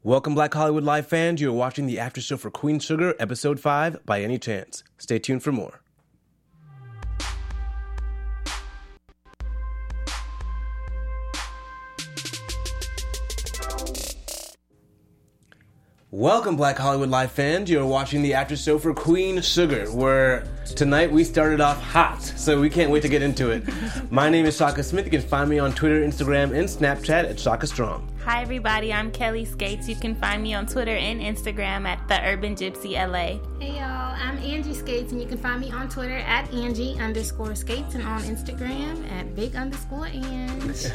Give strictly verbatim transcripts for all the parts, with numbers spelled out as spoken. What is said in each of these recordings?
Welcome, Black Hollywood Live fans. You're watching the after show for Queen Sugar, Episode five, By Any Chance. Stay tuned for more. Welcome, Black Hollywood Live fans. You're watching the after show for Queen Sugar, where tonight we started off hot, so we can't wait to get into it. My name is Shaka Smith. You can find me on Twitter, Instagram, and Snapchat at Shaka Strong. Hi, everybody. I'm Kelly Skates. You can find me on Twitter and Instagram at The Urban Gypsy L A. Hey, y'all. I'm Angie Skates, and you can find me on Twitter at Angie underscore Skates and on Instagram at Big underscore Ange.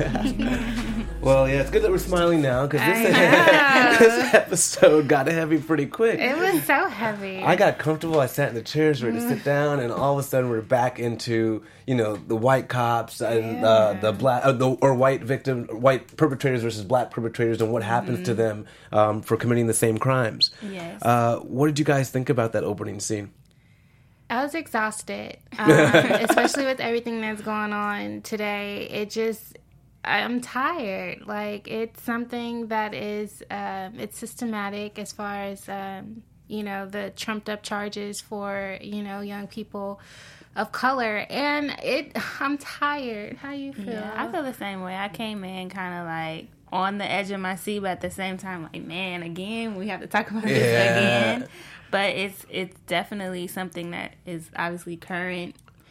Well, yeah, it's good that we're smiling now, because this, this episode got heavy pretty quick. It was so heavy. I got comfortable. I sat in the chairs ready to sit down, and all of a sudden we're back into, you know, the white cops and Yeah. uh, the black uh, the, or white victim, white perpetrators versus black perpetrators, and what happens Mm-hmm. to them um, for committing the same crimes. Yes. Uh, what did you guys think about that opening scene? I was exhausted, um, especially with everything that's going on today. It just, I'm tired. Like, it's something that is, um, it's systematic as far as, um, you know, the trumped up charges for, you know, young people of color. And it, I'm tired. How you feel? Yeah, I feel the same way. I came in kind of like on the edge of my seat, but at the same time, like, man, again, we have to talk about this Yeah. again. But it's it's definitely something that is obviously current.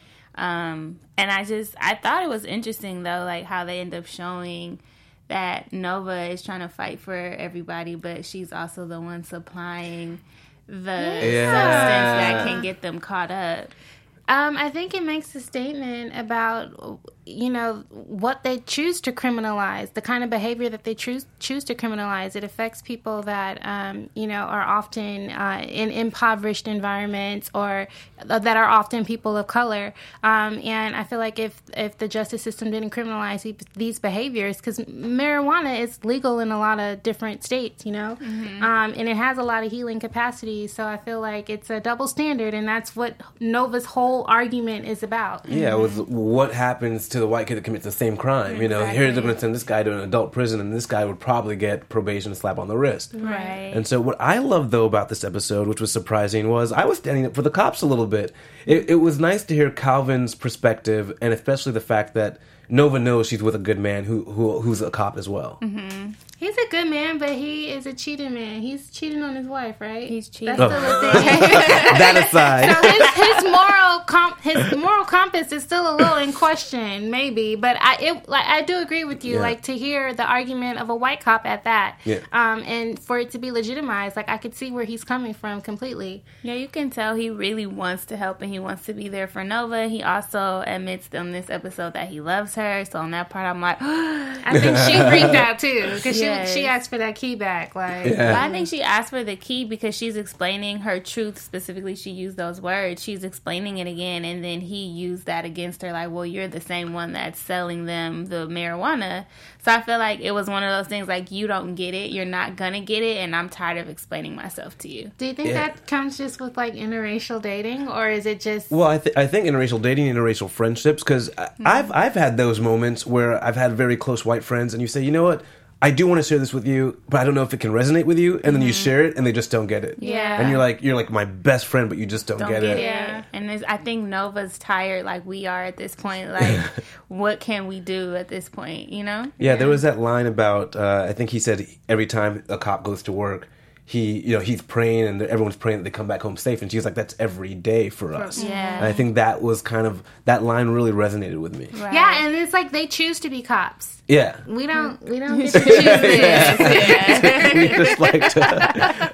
Um, and I just, I thought it was interesting, though, like how they end up showing that Nova is trying to fight for everybody, but she's also the one supplying the Yeah. substance that can get them caught up. Um, I think it makes a statement about, you know, what they choose to criminalize, the kind of behavior that they choose choose to criminalize. It affects people that, um, you know, are often uh, in impoverished environments or that are often people of color. Um, and I feel like if, if the justice system didn't criminalize these behaviors, because marijuana is legal in a lot of different states, you know, mm-hmm. um, and it has a lot of healing capacity. So I feel like it's a double standard, and that's what Nova's whole argument is about. Yeah, it was what happens to the white kid that commits the same crime. You know, Exactly. here they're going to send this guy to an adult prison, and this guy would probably get probation, and slap on the wrist. Right. And so what I love, though, about this episode, which was surprising, was I was standing up for the cops a little bit. It, it was nice to hear Calvin's perspective, and especially the fact that Nova knows she's with a good man who, who who's a cop as well. Mm-hmm. He's a good man, but he is a cheating man. He's cheating on his wife, right? He's cheating. That's still a thing. That aside. So his, his moral comp, his moral compass is still a little in question, maybe. But I it, like I do agree with you. Yeah. Like, to hear the argument of a white cop at that, Yeah. um, and for it to be legitimized, like I could see where he's coming from completely. Yeah, you can tell he really wants to help and he wants to be there for Nova. He also admits in this episode that he loves her. So on that part, I'm like, I think she freaked out too because Yes. she she asked for that key back. Like, Yeah. But I think she asked for the key because she's explaining her truth. Specifically, she used those words. She's explaining it again, and then he used that against her. Like, well, you're the same one that's selling them the marijuana. So I feel like it was one of those things like, you don't get it, you're not gonna get it, and I'm tired of explaining myself to you. do you think Yeah. that comes just with like interracial dating, or is it just? Well, I, th- I think interracial dating, interracial friendships, because I've I've had those moments where I've had very close white friends, and you say, you know what, I do want to share this with you, but I don't know if it can resonate with you, and then you share it, and they just don't get it. Yeah. And you're like, you're like my best friend, but you just don't, Don't get, get it. it. Yeah. And it's, I think Nova's tired like we are at this point. Like, what can we do at this point, you know? Yeah, there was that line about, uh, I think he said every time a cop goes to work, he, you know, he's praying and everyone's praying that they come back home safe. And she's like, that's every day for us. Yeah. And I think that was kind of, that line really resonated with me. Right. Yeah, and it's like they choose to be cops. Yeah. We don't. We don't get to choose this. We just like to.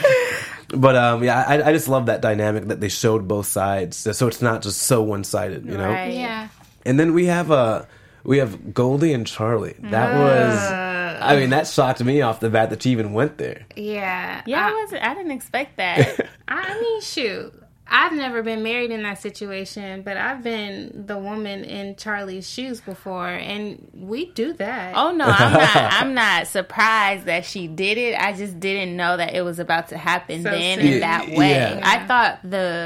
But um, yeah, I, I just love that dynamic that they showed both sides, so it's not just so one sided, you know. Right. Yeah. And then we have uh, we have Goldie and Charlie. That was, I mean, that shocked me off the bat that she even went there. Yeah. Yeah, I I, wasn't. I didn't expect that. I mean, shoot. I've never been married in that situation, but I've been the woman in Charlie's shoes before, and we do that. Oh no, I'm not. I'm not surprised that she did it. I just didn't know that it was about to happen So then soon. in that way. Yeah. I thought the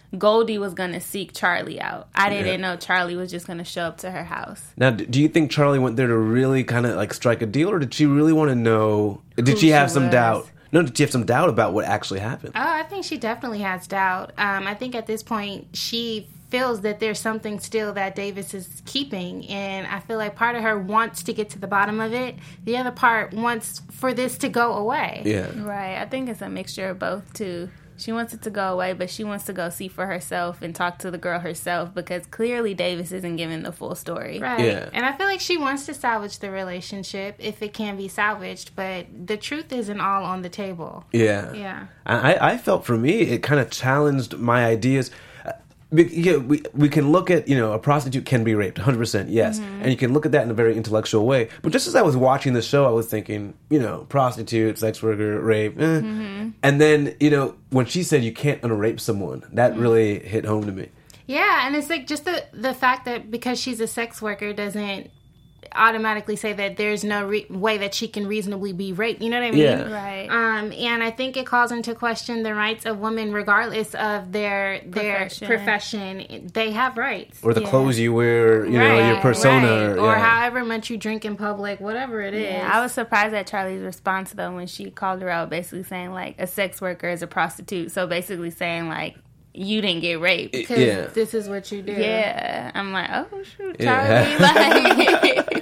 Goldie was going to seek Charlie out. I didn't Yeah. know Charlie was just going to show up to her house. Now, d- do you think Charlie went there to really kind of like strike a deal, or did she really want to know? Did Who she have she some was. doubt? No, did she have some doubt about what actually happened? Oh, I think she definitely has doubt. Um, I think at this point she feels that there's something still that Davis is keeping, and I feel like part of her wants to get to the bottom of it. The other part wants for this to go away. Yeah. Right. I think it's a mixture of both, too. She wants it to go away, but she wants to go see for herself and talk to the girl herself because clearly Davis isn't giving the full story. Right. Yeah. And I feel like she wants to salvage the relationship if it can be salvaged, but the truth isn't all on the table. Yeah. Yeah. I, I felt for me, it kind of challenged my ideas. Uh, be- yeah, we, we can look at, you know, a prostitute can be raped, one hundred percent, yes. Mm-hmm. And you can look at that in a very intellectual way. But just as I was watching the show, I was thinking, you know, prostitute, sex worker, rape. Eh. Mm-hmm. And then, you know, when she said you can't unrape someone, that Mm-hmm. really hit home to me. Yeah, and it's like just the the fact that because she's a sex worker doesn't automatically say that there's no re- way that she can reasonably be raped. You know what I mean? Yeah. Right. Um, and I think it calls into question the rights of women, regardless of their their Profession. profession. They have rights. Or the Yeah. clothes you wear, you know, your Right, persona. right. Or yeah. however much you drink in public, whatever it is. Yeah, I was surprised at Charlie's response, though, when she called her out, basically saying, like, a sex worker is a prostitute. So basically saying, like, you didn't get raped. because Yeah. this is what you do. Yeah. I'm like, oh, shoot, Yeah. Charlie. Like,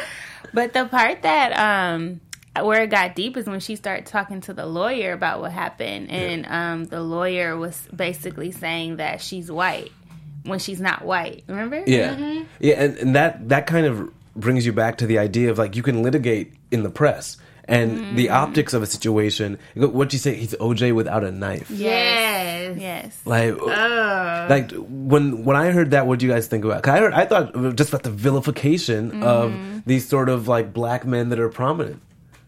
but the part that, um, where it got deep is when she started talking to the lawyer about what happened. And um, the lawyer was basically saying that she's white when she's not white. Remember? Yeah, Mm-hmm. yeah, and, and that that kind of brings you back to the idea of like you can litigate in the press and Mm-hmm. the optics of a situation. What'd you say? He's O J without a knife. Yes. Yes. Like, like when when I heard that, what do you guys think about? 'Cause I heard I thought just about the vilification Mm-hmm. of these sort of like black men that are prominent.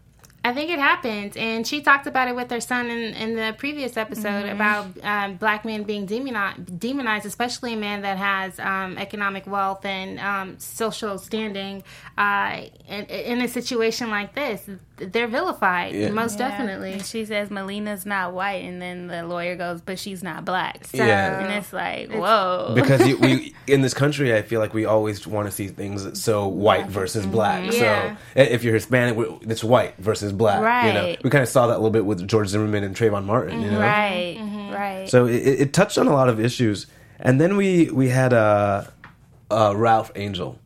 I think it happens, and she talked about it with her son in, in the previous episode Mm-hmm. about um, black men being demonized, demonized, especially a man that has um, economic wealth and um, social standing. Uh, in, in a situation like this, they're vilified, Yeah. most Yeah. definitely. And she says Melina's not white, and then the lawyer goes, but she's not black. So, Yeah. and it's like, whoa. Because you, we in this country, I feel like we always want to see things so white versus black. Mm-hmm. Yeah. So if you're Hispanic, we- it's white versus black. You know, Right. we kind of saw that a little bit with George Zimmerman and Trayvon Martin. You know, right, Mm-hmm. right. so it, it touched on a lot of issues, and then we we had uh, uh, Ralph Angel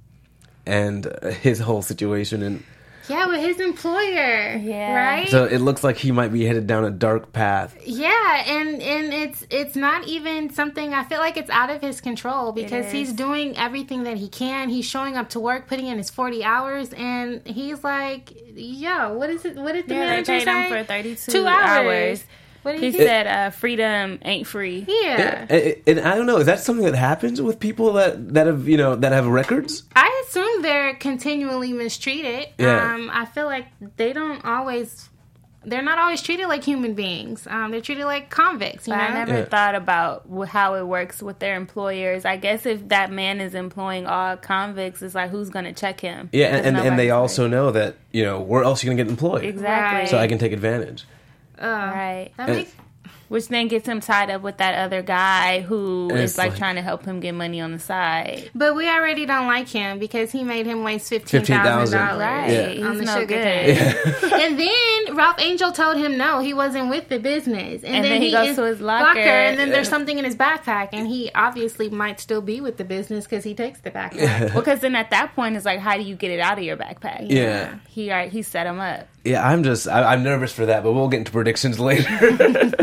and uh, his whole situation, and Yeah, with his employer. Yeah. Right? so it looks like he might be headed down a dark path. Yeah, and and it's it's not even something I feel like it's out of his control because is. he's doing everything that he can. He's showing up to work, putting in his forty hours, and he's like, "Yo, what is it? What did the Yeah, they manager paid say? him for thirty-two Two hours. hours. What did He he say? said, uh, freedom ain't free. Yeah. And, and I don't know, is that something that happens with people that, that have you know that have records? I assume they're continually mistreated. Yeah. Um, I feel like they don't always. They're not always treated like human beings. Um, they're treated like convicts. You But know. I never Yeah. thought about wh- how it works with their employers. I guess if that man is employing all convicts, it's like, who's going to check him? Yeah, and, Because and, and they nobody's also like- know that you know where else are you gonna get employed? Exactly. So I can take advantage. Uh, Right. That And- makes. Which then gets him tied up with that other guy who And is it's like, like- trying to help him get money on the side. But we already don't like him because he made him waste fifteen fifteen thousand thousand dollars Right. Yeah. He's on the no sugar good. cane. And then Ralph Angel told him no, he wasn't with the business. And, And then he goes is- to his locker. and then there's something in his backpack, and he obviously might still be with the business because he takes the backpack. Because then at that point, it's like, how do you get it out of your backpack? Yeah. He alright, he set him up. Yeah, I'm just I, I'm nervous for that, but we'll get into predictions later.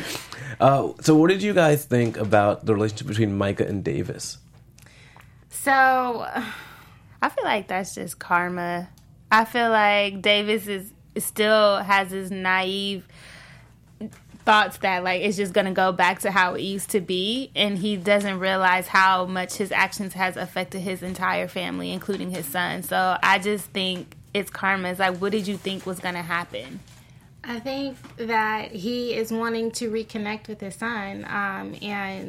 uh, so, what did you guys think about the relationship between Micah and Davis? So I feel like that's just karma. I feel like Davis is still has his naive thoughts that like it's just gonna go back to how it used to be, and he doesn't realize how much his actions has affected his entire family, including his son. So I just think it's karma. It's like, what did you think was gonna happen? I think that he is wanting to reconnect with his son, um, and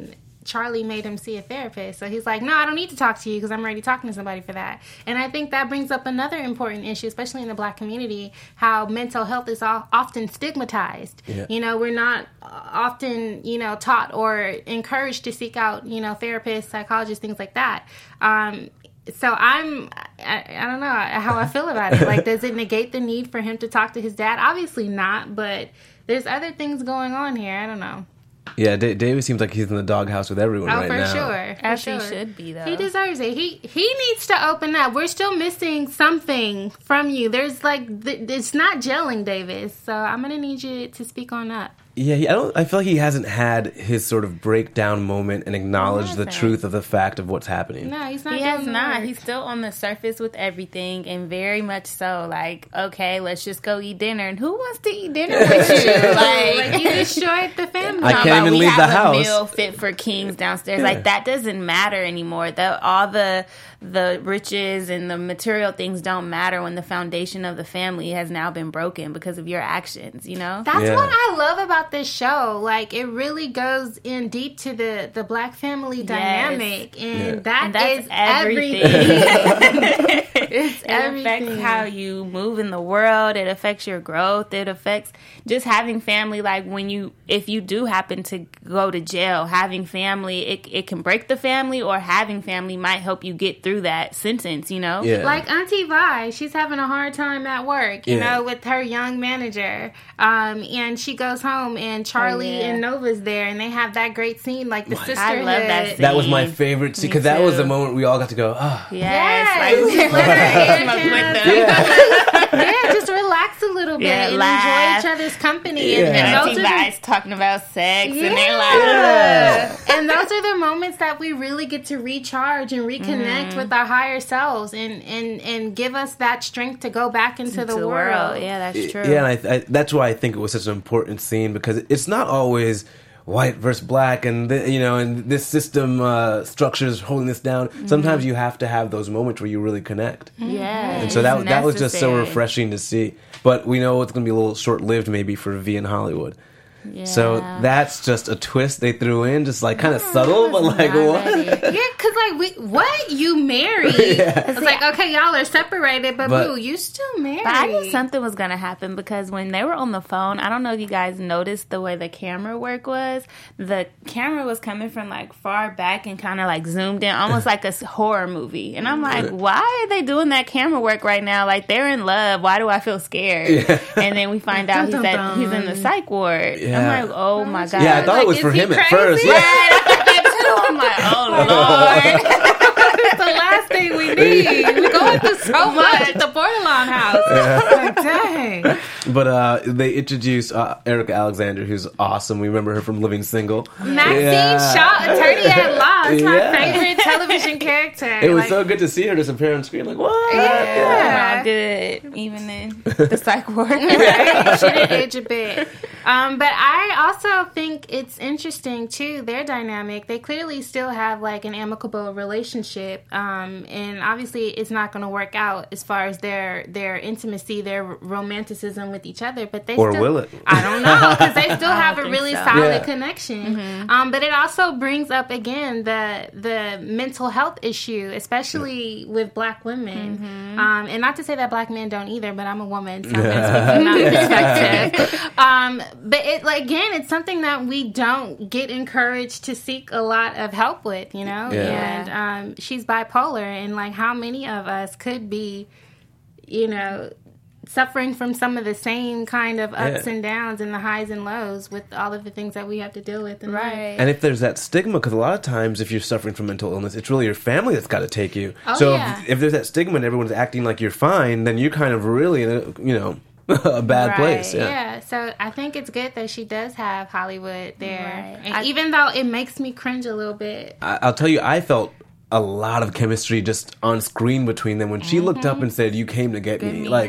Charlie made him see a therapist. So he's like, no, I don't need to talk to you because I'm already talking to somebody for that. And I think that brings up another important issue, especially in the Black community, how mental health is often stigmatized. Yeah. You know, we're not often, you know, taught or encouraged to seek out, you know, therapists, psychologists, things like that. Um, So I'm, I, I don't know how I feel about it. Like, does it negate the need for him to talk to his dad? Obviously not, but there's other things going on here. I don't know. Yeah, D- David seems like he's in the doghouse with everyone oh, right for now. Sure, for As sure. he should be, though. He deserves it. He he needs to open up. We're still missing something from you. There's like, th- it's not gelling, Davis. So I'm going to need you to speak on up. Yeah, he, I don't. I feel like he hasn't had his sort of breakdown moment and acknowledged the truth of the fact of what's happening. No, he's not. He doing has the not. work. He's still on the surface with everything, and very much so. Like, okay, let's just go eat dinner. And who wants to eat dinner with you? Like, like you destroyed the family. I can't even we leave have the a house. Meal fit for kings downstairs. Yeah. Like that doesn't matter anymore. The all the the riches and the material things don't matter when the foundation of the family has now been broken because of your actions. You know. That's Yeah. what I love about this show. Like, it really goes in deep to the, the Black family dynamic. And Yeah. that And that's is everything. everything. It's it everything. affects how you move in the world. It affects your growth. It affects just having family. Like when you, if you do happen to go to jail, having family, it it can break the family, or having family might help you get through that sentence. You know, Yeah. Like Auntie Vi, she's having a hard time at work, you Yeah. know, with her young manager. Um, and she goes home, and Charlie Oh, yeah. and Nova's there, and they have that great scene, like the I sisterhood. love that scene. That was my favorite scene Me because that was too. the moment we all got to go, ah. yes, Yes, like, let her air smoke down. with them. Yeah. Yeah, just relax a little bit Yeah, and laugh. enjoy each other's company. Yeah. And, and And those Auntie are the- Vi's talking about sex, Yeah. and they're like, Yeah. and those are the moments that we really get to recharge and reconnect Mm-hmm. with our higher selves, and, and, and give us that strength to go back into, to the, world. Yeah, that's true. Yeah, and I, I, that's why I think it was such an important scene because it's not always white versus black, and the, you know, and this system uh, structure is holding this down. Mm-hmm. Sometimes you have to have those moments where you really connect, Yeah, and so that it's that was just so necessary. refreshing to see. But we know it's going to be a little short lived, maybe for V in Hollywood. Yeah. So that's just a twist they threw in, just like kind of subtle, but like Not what? ready. Yeah, because like, we, what? You married? It's like, okay, y'all are separated, but, But- boo, you still married. But I knew something was going to happen because when they were on the phone, I don't know if you guys noticed the way the camera work was. The camera was coming from like far back and kind of like zoomed in, almost like a s- horror movie. And I'm like, why are they doing that camera work right now? Like they're in love. Why do I feel scared? Yeah. And then we find out he's Dun, dun, at, he's in the dun. psych ward. Yeah. I'm like, oh my God. Yeah, I thought Like, it was is for he him at crazy? first. Yeah, Yeah. I thought that too. I'm like, oh Lord. It's the last thing we need. We're going through so much at the Bordelon house. Like, dang. But uh, they introduced uh, Erica Alexander, who's awesome. We remember her from Living Single. Maxine Yeah. Shaw, attorney at law, is my Yeah. favorite television character. It was Like, so good to see her just appear on screen. Like, what? Yeah. All good, even in the psych ward. right? She didn't age a bit. Um, but I also think it's interesting too, their dynamic. They clearly still have like an amicable relationship, um, and obviously it's not going to work out as far as their their intimacy, their romanticism with each other. But they Or still, will it? I don't know, because they still have a think really so. solid Yeah. connection. Um, but it also brings up again the the mental health issue, especially with Black women. Um, and not to say that Black men don't either, but I'm a woman, so I'm going to speak from that perspective. Um, but it, like, again, it's something that we don't get encouraged to seek a lot of help with, you know. Yeah. And um, she's bipolar, and like, how many of us could be, you know, suffering from some of the same kind of ups Yeah. and downs and the highs and lows with all of the things that we have to deal with in life. Right. And if there's that stigma, because a lot of times if you're suffering from mental illness, it's really your family that's got to take you. Oh, so yeah. if, if there's that stigma and everyone's acting like you're fine, then you're kind of really in a, you know, a bad Right, place. Yeah. Yeah, so I think it's good that she does have Hollywood there. Right. And I- even though it makes me cringe a little bit. I, I'll tell you, I felt a lot of chemistry just on screen between them when she looked up and said, "You came to get me." me. Like,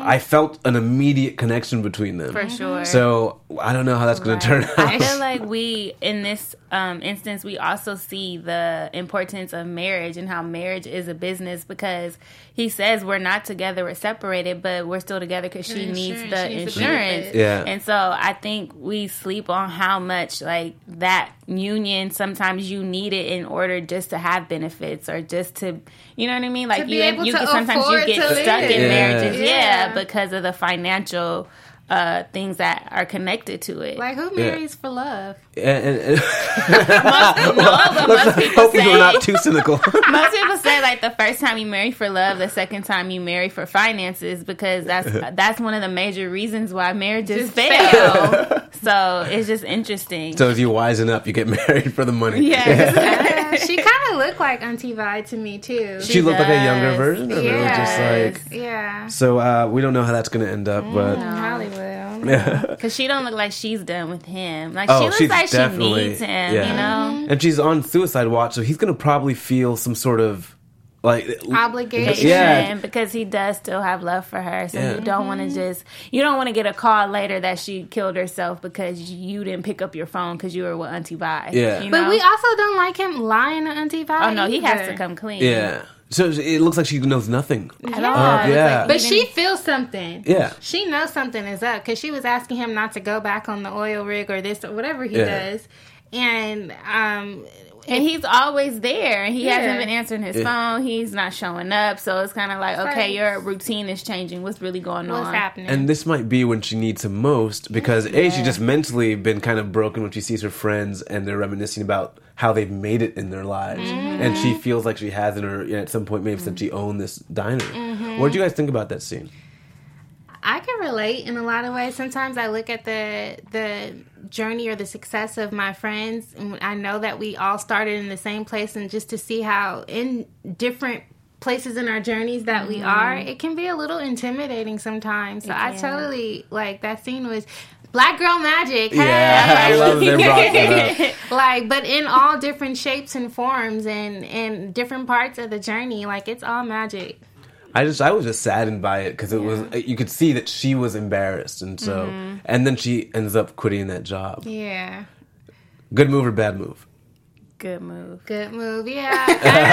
I felt an immediate connection between them. For sure. So I don't know how that's going Right. to turn out. I feel like we, in this um, instance, we also see the importance of marriage and how marriage is a business, because he says we're not together, we're separated, but we're still together because she Insurance, needs she the needs the insurance. benefits. Yeah. And so I think we sleep on how much like that union, sometimes you need it in order just to have benefits or just to, you know what I mean? Like To be you, able you to can sometimes you afford get to stuck live. in Yeah. marriages, yeah, Yeah. because of the financial uh, things that are connected to it. Like, who marries for love? And, and, and most, no, but most people hopefully say, we're not too cynical. most people say like the first time you marry for love, the second time you marry for finances, because that's that's one of the major reasons why marriages Just fail. So it's just interesting. So if you wisen up, you get married for the money. Yes. Uh, she kind of looked like Auntie Vi to me too. She looked like a younger does. version of her. Yes. Just like, yeah. so uh, we don't know how that's going to end up, but Hollywood. Because she don't look like she's done with him. Like Oh, she looks she's like she definitely- needs him, yeah. you know? and she's on suicide watch, so he's going to probably feel some sort of like Obligation. Yeah. Because he does still have love for her. So Yeah. you don't want to just, you don't want to get a call later that she killed herself because you didn't pick up your phone because you were with Auntie Vi. Yeah. You But know? we also don't like him lying to Auntie Vi. Oh no, he has either. to come clean. Yeah. So it looks like she knows nothing. At Yeah. all. Uh, It's yeah. like But even- she feels something. Yeah. She knows something is up because she was asking him not to go back on the oil rig or this or whatever he Yeah. does. And um and he's always there, and he Yeah. hasn't been answering his Yeah. phone. He's not showing up, so it's kind of like, okay, Right. your routine is changing. What's really going what's on? happening? And this might be when she needs him most because A, she just mentally been kind of broken when she sees her friends and they're reminiscing about how they've made it in their lives. And she feels like she hasn't, or you know, at some point maybe since she owned this diner. What did you guys think about that scene? I can relate in a lot of ways. Sometimes I look at the the journey or the success of my friends, and I know that we all started in the same place, and just to see how in different places in our journeys that we are, it can be a little intimidating sometimes. So It I can. totally like that scene was Black Girl Magic. Hey! Yeah, I love they brought that up. Like, but in all different shapes and forms, and and different parts of the journey, like it's all magic. I just I was just saddened by it because it was you could see that she was embarrassed, and so and then she ends up quitting that job. Yeah. Good move or bad move? Good move. Good move, yeah.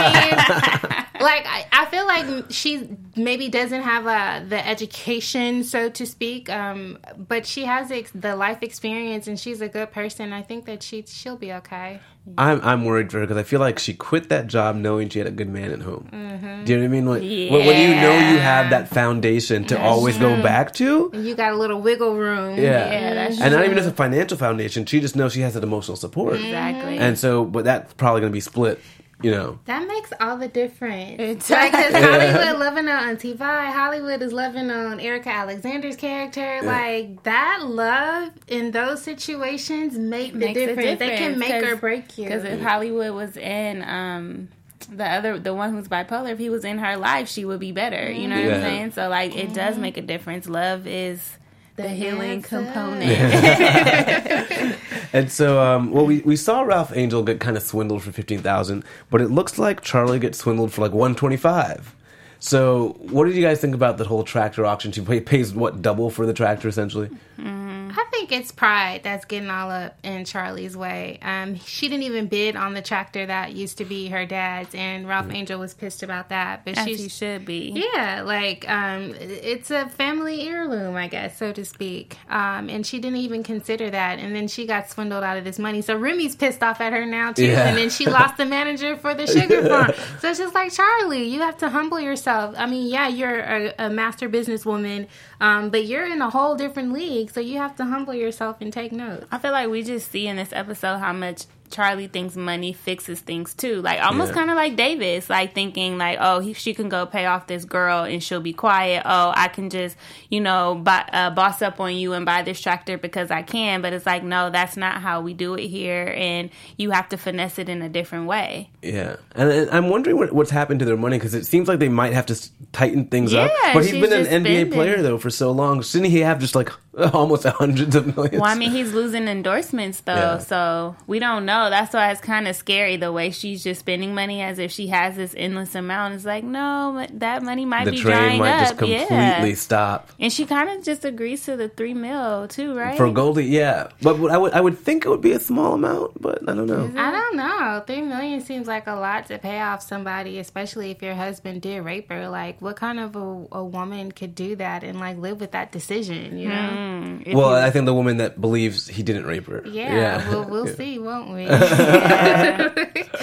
I mean, like I, I feel like she maybe doesn't have uh, the education, so to speak, um, but she has the, ex- the life experience, and she's a good person. I think that she she'll be okay. I'm I'm worried for her because I feel like she quit that job knowing she had a good man at home. Do you know what I mean? Like, when, when you know you have that foundation to always go back to, And you got a little wiggle room. yeah, Yeah, that's and not true. even just a financial foundation. She just knows she has that emotional support, Exactly. and so but that's probably going to be split. You know, That makes all the difference. It does. Like, because Hollywood loving on Auntie Vi, Hollywood is loving on Erica Alexander's character. Like, that love in those situations make the Makes a difference. They can make or break you. Because if Hollywood was in um, the other, the one who's bipolar, if he was in her life, she would be better. You know what Yeah. I'm saying? So like, it does make a difference. Love is the, healing answer. component. and so um, well, we we saw Ralph Angel get kind of swindled for fifteen thousand, but it looks like Charlie gets swindled for like one twenty five. So, what did you guys think about the whole tractor auction? She pay, pays what double for the tractor essentially? I think it's pride that's getting all up in Charlie's way. Um, she didn't even bid on the tractor that used to be her dad's, and Ralph Angel was pissed about that. But As she's he should be. Yeah, like um, it's a family heirloom, I guess, so to speak. Um, and she didn't even consider that, and then she got swindled out of this money. So Remy's pissed off at her now too, Yeah. and then she lost the manager for the sugar farm. So it's just like, Charlie, you have to humble yourself. I mean, yeah, you're a, a master businesswoman, um, but you're in a whole different league, so you have to humble yourself and take note. I feel like we just see in this episode how much Charlie thinks money fixes things too. Like almost Yeah. kind of like Davis, like thinking like, oh, he, she can go pay off this girl and she'll be quiet. Oh, I can just, you know, buy, uh, boss up on you and buy this tractor because I can. But it's like, no, that's not how we do it here. And you have to finesse it in a different way. Yeah, and, and I'm wondering what, what's happened to their money because it seems like they might have to s- tighten things up. Yeah, But he's she's been an just N B A spending. player though for so long. Shouldn't he have just like almost hundreds of millions. Well, I mean, he's losing endorsements, though, Yeah. so we don't know. That's why it's kind of scary, the way she's just spending money as if she has this endless amount. It's like, no, but that money might the be train drying might up. just completely yeah. stop. And she kind of just agrees to the three mil, too, right? For Goldie, yeah. But what I would I would think it would be a small amount, but I don't know. I don't know. Three million seems like a lot to pay off somebody, especially if your husband did rape her. Like, what kind of a, a woman could do that and like live with that decision? You know? Mm, if Well, you- I think the woman that believes he didn't rape her. Yeah, we'll we'll see, won't we? yeah.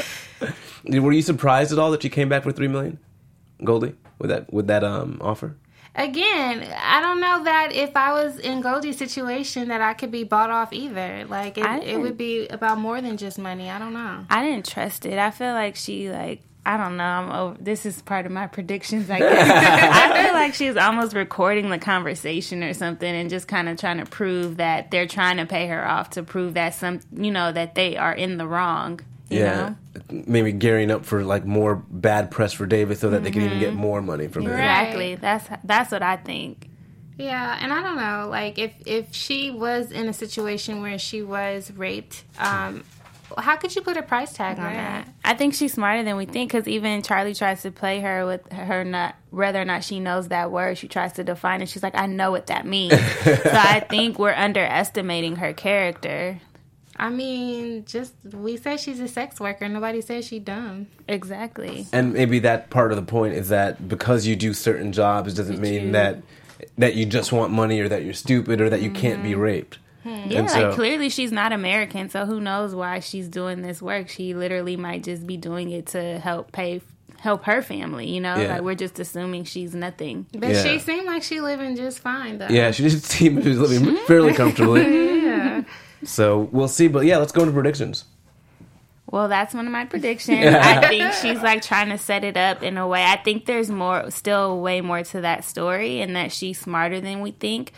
Were you surprised at all that she came back for three million, Goldie, with that with that um offer? Again, I don't know that if I was in Goldie's situation that I could be bought off either. Like, it, I it didn't- would be about more than just money. I don't know. I didn't trust it. I feel like she, like, I don't know. I'm over, this is part of my predictions, I guess. I feel like she's almost recording the conversation or something and just kind of trying to prove that they're trying to pay her off to prove that some, you know, that they are in the wrong. You Yeah, know? maybe gearing up for like more bad press for David, so that they can even get more money from him. Right. Exactly. That's that's what I think. Yeah, and I don't know, like, if, if she was in a situation where she was raped, um, how could you put a price tag on that? I think she's smarter than we think, because even Charlie tries to play her with her not whether or not she knows that word. She tries to define it. She's like, I know what that means. So I think we're underestimating her character. I mean, just, we say she's a sex worker. Nobody says she dumb. Exactly. And maybe that part of the point is that because you do certain jobs doesn't mean you- that that you just want money or that you're stupid or that you can't be raped. Yeah, And so- like clearly she's not American, so who knows why she's doing this work? She literally might just be doing it to help pay, help her family. You know, Yeah. like we're just assuming she's nothing. But Yeah. she seemed like she living just fine, though. Yeah, she just seemed she was living fairly comfortably. Yeah. So we'll see. But yeah, let's go into predictions. Well, that's one of my predictions. I think she's like trying to set it up in a way. I think there's more, still way more to that story, and that she's smarter than we think.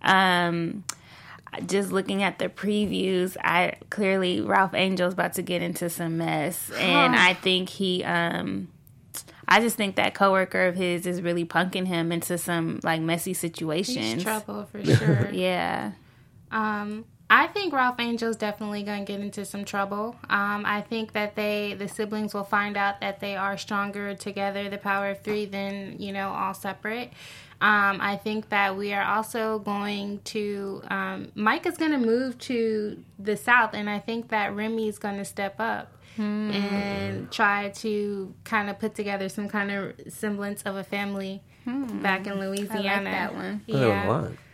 Um, just looking at the previews, I clearly Ralph Angel's about to get into some mess, and I think he. Um, I just think that coworker of his is really punking him into some like messy situations. He's trouble for sure. Yeah. Um, I think Ralph Angel's definitely going to get into some trouble. Um, I think that they, the siblings will find out that they are stronger together, the power of three, than, you know, all separate. Um, I think that we are also going to, um, Mike is going to move to the South, and I think that Remy is going to step up Hmm. and try to kind of put together some kind of semblance of a family back in Louisiana. that one. Oh, that Yeah. was a lot.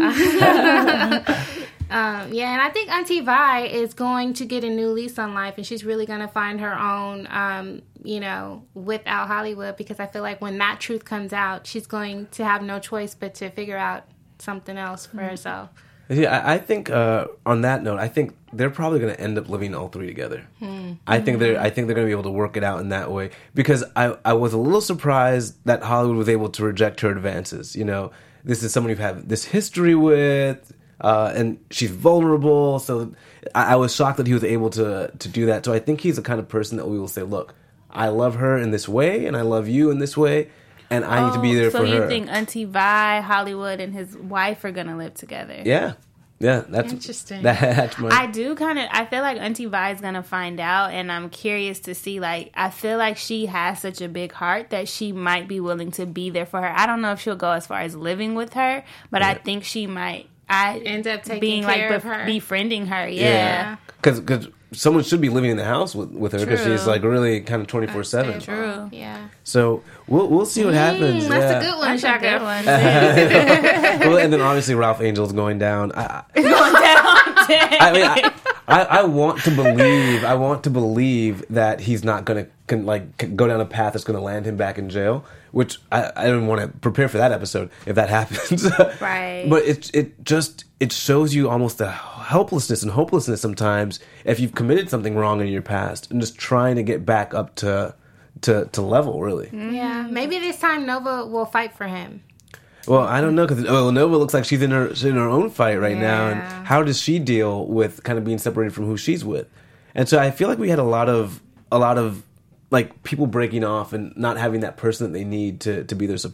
Um, yeah, and I think Auntie Vi is going to get a new lease on life, and she's really going to find her own, um, you know, without Hollywood, because I feel like when that truth comes out, she's going to have no choice but to figure out something else for herself. Yeah, I, I think uh, on that note, I think they're probably going to end up living all three together. Hmm. I think they're I think they're going to be able to work it out in that way, because I I was a little surprised that Hollywood was able to reject her advances. You know, this is someone you've had this history with. Uh, and she's vulnerable, so I, I was shocked that he was able to to do that. So I think he's the kind of person that we will say, look, I love her in this way, and I love you in this way, and I need to be there so for you her. think Auntie Vi, Hollywood, and his wife are gonna live together? Yeah, yeah, that's Interesting. That, that's my. I do kind of. I feel like Auntie Vi is gonna find out, and I'm curious to see. Like, I feel like she has such a big heart that she might be willing to be there for her. I don't know if she'll go as far as living with her, but I think she might. I End up taking being care like of her. befriending her. Yeah. Yeah, because someone should be living in the house with, with her, because True. she's like really kind of twenty four seven. True. Yeah. So we'll we'll see what happens. Mm, that's yeah. a good one, That's a Shaka. good one. Well, and then obviously Ralph Angel's going down. I, Going down. I mean, I, I, I want to believe. I want to believe that he's not going to can, like can go down a path that's going to land him back in jail. Which I, I don't want to prepare for that episode if that happens. Right. But it it just it shows you almost the helplessness and hopelessness sometimes if you've committed something wrong in your past and just trying to get back up to to to level. Really. Yeah. Maybe this time Nova will fight for him. Well, I don't know, because well, Nova looks like she's in her she's in her own fight right now, Yeah. and how does she deal with kind of being separated from who she's with? And so I feel like we had a lot of a lot of like people breaking off and not having that person that they need to, to be their support.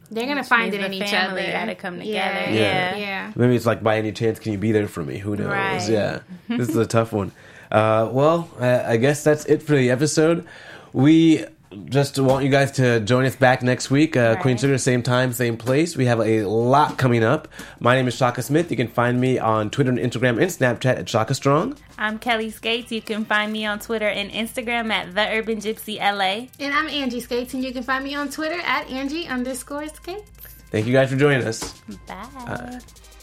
They're gonna Which find means it in the each family other. gotta come together. Yeah. Yeah. yeah. Maybe it's like, by any chance, can you be there for me? Who knows? Right. Yeah. This is a tough one. Uh, well, I, I guess that's it for the episode. We just want you guys to join us back next week. Uh, Right. Queen Sugar, same time, same place. We have a lot coming up. My name is Shaka Smith. You can find me on Twitter and Instagram and Snapchat at Shaka Strong. I'm Kelly Skates. You can find me on Twitter and Instagram at The Urban Gypsy L A. And I'm Angie Skates, and you can find me on Twitter at Angie underscore Skates. Thank you guys for joining us. Bye. Uh,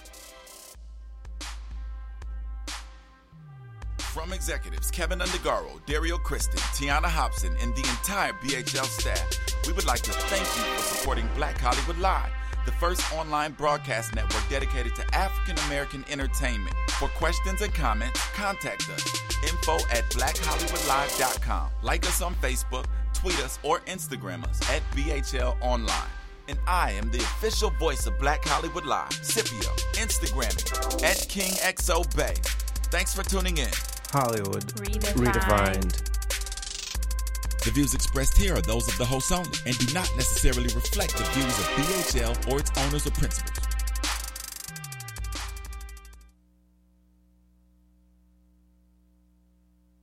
From executives Kevin Undergaro, Dario Kristen, Tiana Hobson, and the entire B H L staff, we would like to thank you for supporting Black Hollywood Live, the first online broadcast network dedicated to African American entertainment. For questions and comments, contact us. Info at black hollywood live dot com. Like us on Facebook, tweet us, or Instagram us at B H L Online. And I am the official voice of Black Hollywood Live, Scipio, Instagramming at King X O Bay. Thanks for tuning in. Hollywood Redefined. Redefined. The views expressed here are those of the host only and do not necessarily reflect the views of B H L or its owners or principals.